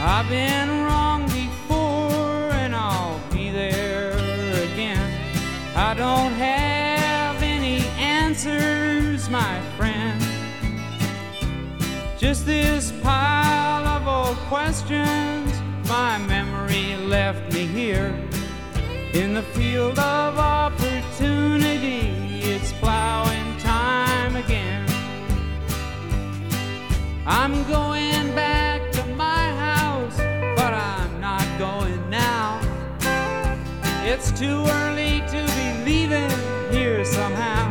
I've been wrong before and I'll be there again. I don't have any answers, my friend. Just this pile of old questions. My memory left me here in the field of opportunity. It's plowing time again. I'm going back to my house, but I'm not going now. It's too early to be leaving here somehow.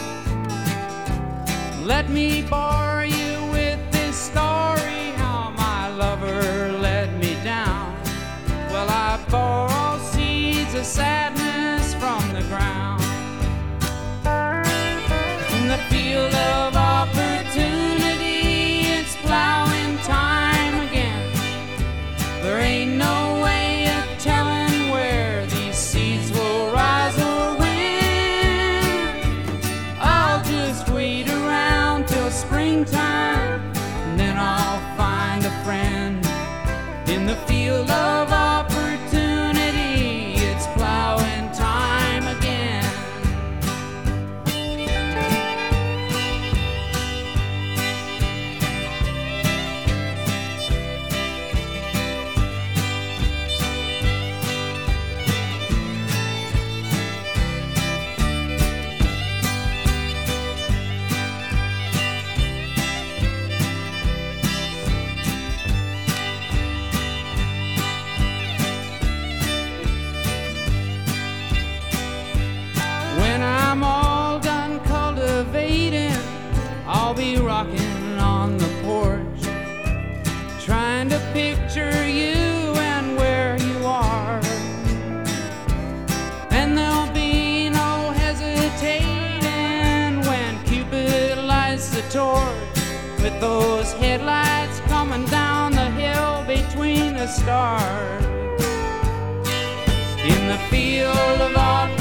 Let me bore you with this story, how my lover let me down. Well, I borrow seeds of sadness from the ground. In the field of opportunity, it's plowing time again. There ain't no way of telling where these seeds will rise or win. I'll just wait around till springtime, and then I'll find a friend. In the field of opportunity, it's plowing time again. When I'm all done cultivating, I'll be rocking on the porch, trying to picture you and where you are. And there'll be no hesitating when Cupid lights the torch, with those headlights coming down the hill between the stars. In the field of opportunity,